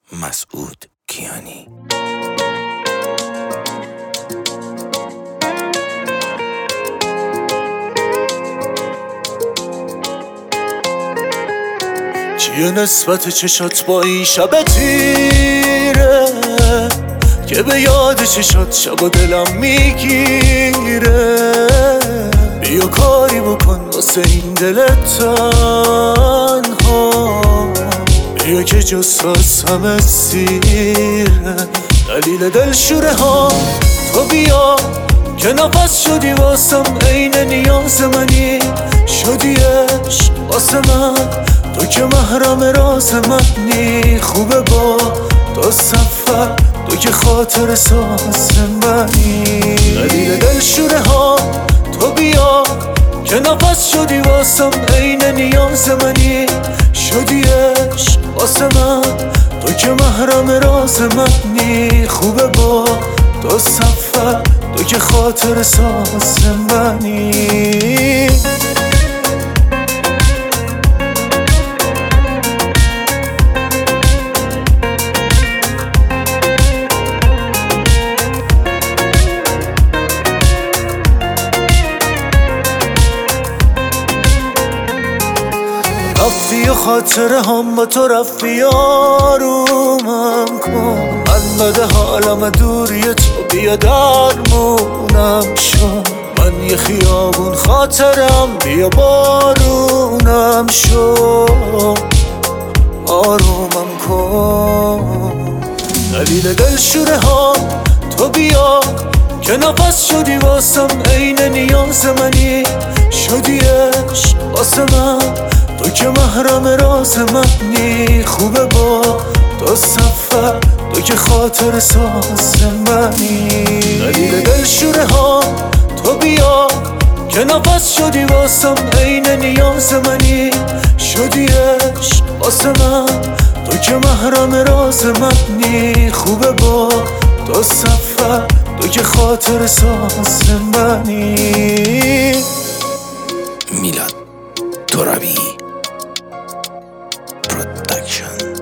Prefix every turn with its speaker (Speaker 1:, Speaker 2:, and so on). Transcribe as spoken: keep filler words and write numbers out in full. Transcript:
Speaker 1: مسعود کیانی.
Speaker 2: چیه نسبت چشات با این شب تیره که به یاد چشات شب و دلم میگیره؟ بیا کاری بکن واسه این دل تنها، بیا که جز همه سیره. دلیل دلشوره ها تو بیا که نفس شدی واسم، عین نیاز منی شدی عشق واسه من، تو که محرم راز منی. خوبه با تو سفر، تو که خاطر ساز منی. دلیل دلشوره ها تو بیا که نفس شدی واسم، عین نیاز منی شدی عشق واسه من، تو که محرم راز منی. خوبه با تو سفر، تو که خاطر ساز منی. رفتی و خاطره هم با تو رفتی، آرومم کن. من بده حالم دوری تو، بیا درمونم شو. من یه خیابون خاطرم، بیا بارونم شو. آرومم کن. دلیل دلشوره ها تو بیا که نفس شدی واسم، عین نیاز منی شدی عشق واسه من، تو که محرم راز منی. خوبه با تو سفر، تو که خاطر ساز منی. دلیل دلشوره ها تو بیا که نفس شدی واسم، عین نیاز منی شدی عشق واسه من، تو که محرم راز منی. خوبه با تو سفر، تو که خاطر ساز منی.
Speaker 1: میلاد ترابی پروداکشن.